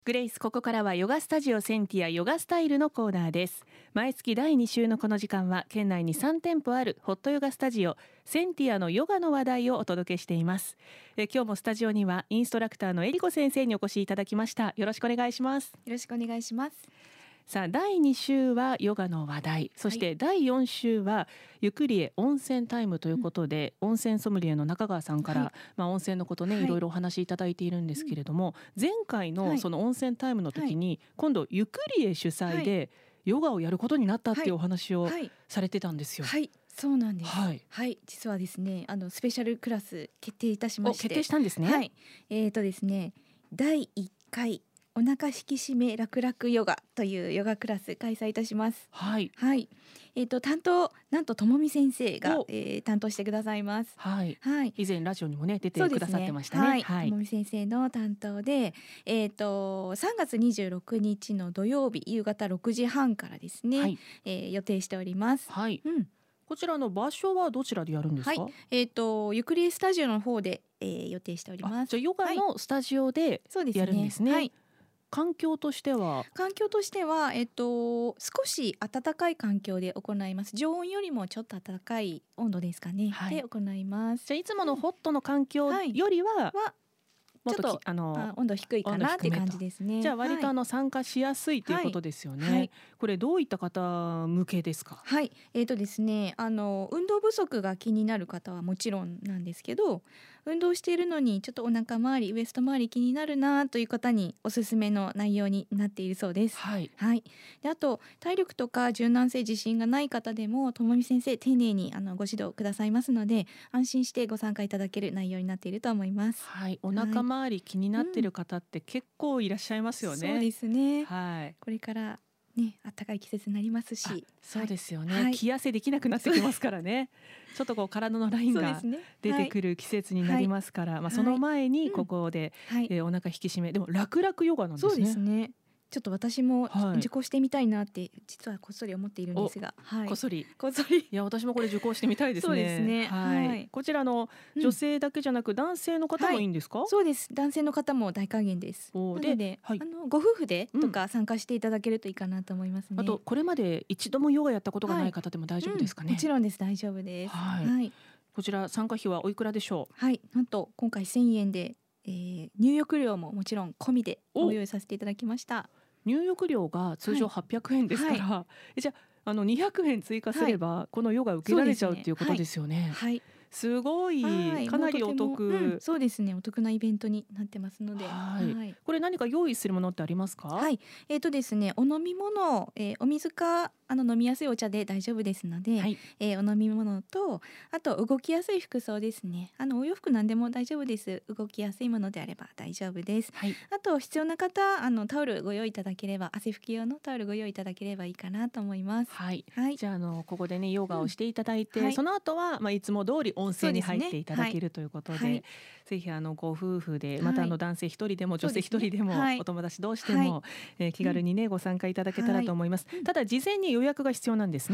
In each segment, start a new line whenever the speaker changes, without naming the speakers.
グレイス、ここからはヨガスタジオセンティアヨガスタイルのコーナーです。毎月第2週のこの時間は県内に3店舗あるホットヨガスタジオセンティアのヨガの話題をお届けしています。今日もスタジオにはインストラクターのエリコ先生にお越しいただきました。よろしくお願いします。
よろしくお願いします。
さあ、第2週はヨガの話題、そして第4週はゆくりえ温泉タイムということで、温泉ソムリエの中川さんから、温泉のことね、いろいろお話しいただいているんですけれども、前回のその温泉タイムの時に、今度ゆくりえ主催でヨガをやることになったっていうお話をされてたんですよ。
そうなんです。実はですね、スペシャルクラス決定いたしまして。
決定したんですね。
ですね、第1回お腹引き締め楽々ヨガというヨガクラス開催いたします。担当なんとともみ先生が、担当してくださいます。
以前ラジオにもね出てくださってましたね。
ともみ先生の担当で、3月26日の土曜日夕方6時半からですね、予定しております。
こちらの場所はどちらでやるんですか？
ゆくりえスタジオの方で、予定しております。
じゃあヨガのスタジオでやるんですね。環境としては、
少し暖かい環境で行います。常温よりもちょっと暖かい温度ですかね、で行います。
じゃあいつものホットの環境よりは、
ちょっと温度低いかなって感じですね。
じゃあ割と参加しやすいということですよね。これどういった方向けですか？
ですね、運動不足が気になる方はもちろんなんですけど、運動しているのにちょっとお腹周りウエスト周り気になるなという方におすすめの内容になっているそうです。であと体力とか柔軟性自信がない方でもともみ先生丁寧にご指導くださいますので、安心してご参加いただける内容になっていると思います。
お腹周り気になっている方って結構いらっしゃいますよね。
そうですね。これからね、暖かい季節になりますし、
そうですよね。気痩せできなくなってきますからね。ちょっとこう体のラインが出てくる季節になりますから、その前にここで、お腹引き締め、でも楽々ヨガなんですね。
そうですね。ちょっと私も受講してみたいなって実はこっそり思っているんですが、
こっそりいや私もこれ受講してみたいですね。
そうですね。
こちらの女性だけじゃなく男性の方もいいんですか？
そうです。男性の方も大歓迎です。なのでご夫婦でとか参加していただけるといいかなと思いますね。
あとこれまで一度もヨガやったことがない方でも大丈夫ですかね？
もちろんです。大丈夫です。
こちら参加費はおいくらでしょう？
なんと今回1000円で、入浴料ももちろん込みでご用意させていただきました。
入浴料が通常800円ですから、じゃあ200円追加すればこのヨガ受けられちゃうっていうことですよね。すごい、かなりお得。
そうですね、お得なイベントになってますので。
これ何か用意するものってありますか？
ですね、お飲み物、お水か飲みやすいお茶で大丈夫ですので、お飲み物とあと動きやすい服装ですね。お洋服何でも大丈夫です。動きやすいものであれば大丈夫です。あと必要な方タオルご用意いただければ、汗拭き用のタオルご用意いただければいいかなと思います。
じゃあここでねヨガをしていただいて、その後はいつも通り温泉に入っていただけるということで、ぜひご夫婦でまた男性一人でも女性一人でもお友達同士でも気軽にねご参加いただけたらと思います。ただ事前に予約が必要なんですね。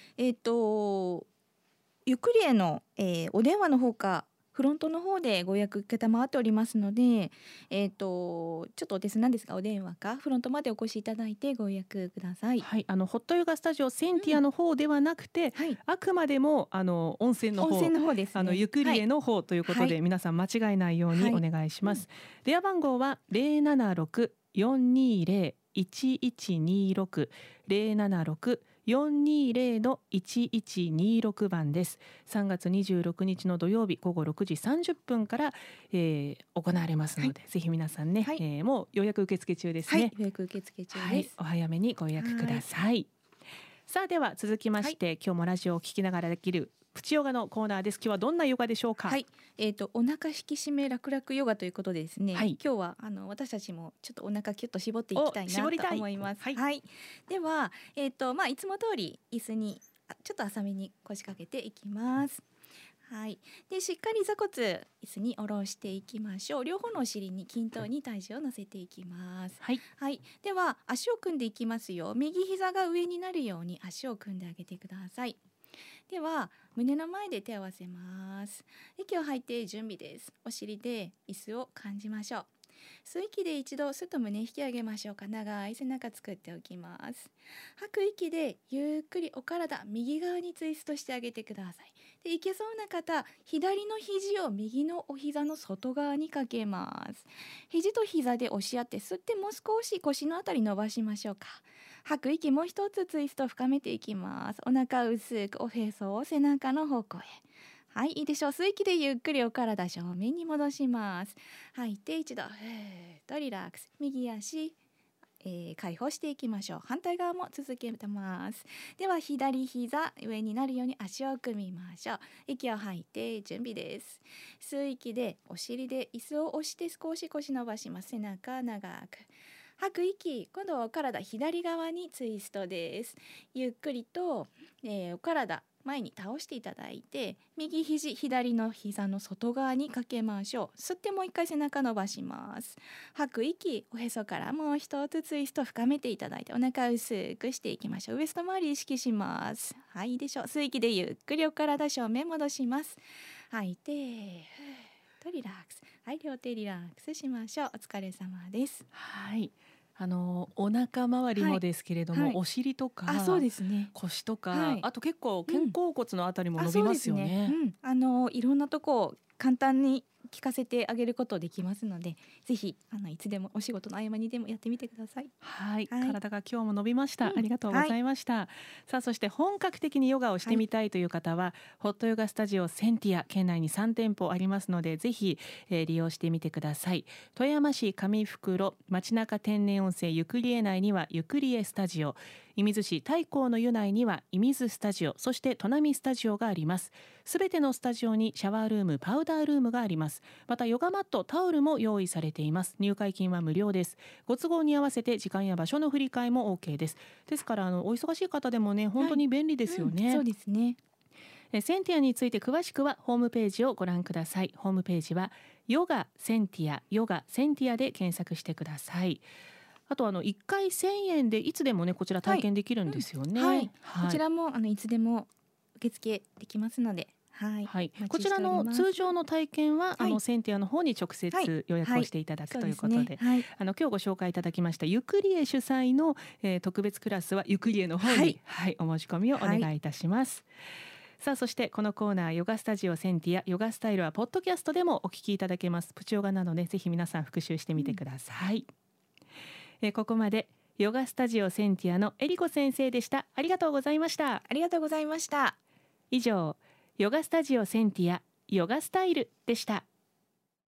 ゆくりえのお電話の方かフロントの方でご予約承っておりますので、ちょっとお手数なんですがお電話かフロントまでお越しいただいてご予約ください。
ホットヨガスタジオセンティアの方ではなくて、あくまでも温泉の方
ですね。
ゆくりえの方ということで、皆さん間違えないようにお願いします。電話番号は076-420-1126 076-420-1126番です。3月26日の土曜日午後6時30分から、行われますので、ぜひ皆さんね、もう予約受付中ですね。
予約受付中です。
お早めにご予約ください。さあでは続きまして、今日もラジオを聞きながらできるプチヨガのコーナーです。今日はどんなヨガでしょうか？
お腹引き締め楽々ヨガということでですね、今日は私たちもちょっとお腹キュッと絞っていきたいなと思います。では、いつも通り椅子にちょっと浅めに腰掛けていきます。でしっかり座骨椅子に下ろしていきましょう。両方のお尻に均等に体重を乗せていきます。では足を組んでいきますよ。右膝が上になるように足を組んであげてください。では胸の前で手を合わせます。息を吐いて準備です。お尻で椅子を感じましょう。 吸う息で一度すっと胸引き上げましょうか。長い背中作っておきます。吐く息でゆっくりお体右側にツイストしてあげてください。で、いけそうな方、左の肘を右のお膝の外側にかけます。肘と膝で押し合って吸って、もう少し腰のあたり伸ばしましょうか。吐く息もう一つツイスト深めていきます。お腹薄くおへそを背中の方向へ。はい、いいでしょう。吸う息でゆっくりお体正面に戻します。吐いて一度ふーっとリラックス。右足、解放していきましょう。反対側も続けます。では左膝上になるように足を組みましょう。息を吐いて準備です。吸う息でお尻で椅子を押して少し腰伸ばします。背中長く。吐く息、今度はお体左側にツイストです。ゆっくりと、お体前に倒していただいて、右肘左の膝の外側にかけましょう。吸ってもう一回背中伸ばします。吐く息、おへそからもう一つツイスト深めていただいて、お腹薄くしていきましょう。ウエスト周り意識します。はい、いいでしょう。吸う息でゆっくりお体正面戻します。吐いてふーっとリラックス。はい、両手リラックスしましょう。お疲れ様です。
はい、お腹周りもですけれども、
はい、
お尻とか、
そうですね、
腰とか、あと結構肩甲骨のあたりも伸びますよね。
いろんなとこを簡単に聞かせてあげることできますので、ぜひいつでもお仕事の合間にでもやってみてください。
はい、体が今日も伸びました。ありがとうございました。さあ、そして本格的にヨガをしてみたいという方は、ホットヨガスタジオセンティア県内に3店舗ありますので、ぜひ、利用してみてください。富山市上袋町中天然温泉ゆくりえ内にはゆくりえスタジオ、射水市太閤の湯内には射水スタジオ、そして砺波スタジオがあります。すべてのスタジオにシャワールーム、パウダールームがあります。またヨガマット、タオルも用意されています。入会金は無料です。ご都合に合わせて時間や場所の振り替えも OK です。ですからお忙しい方でもね、本当に便利ですよね。
そうですね。
センティアについて詳しくはホームページをご覧ください。ホームページはヨガセンティア、ヨガセンティアで検索してください。あと1回1000円でいつでもね、こちら体験できるんですよね。
こちらもいつでも受付できますので、
こちらの通常の体験は、センティアの方に直接予約をしていただくということで、今日ご紹介いただきましたゆくりえ主催の、特別クラスはゆくりえの方に、お申し込みをお願いいたします。さあ、そしてこのコーナーヨガスタジオセンティアヨガスタイルはポッドキャストでもお聞きいただけます。プチヨガなのでぜひ皆さん復習してみてください。ここまでヨガスタジオセンティアのえりこ先生でした。ありがとうございました。
ありがとうございました。
以上、ヨガスタジオセンティアヨガスタイルでした。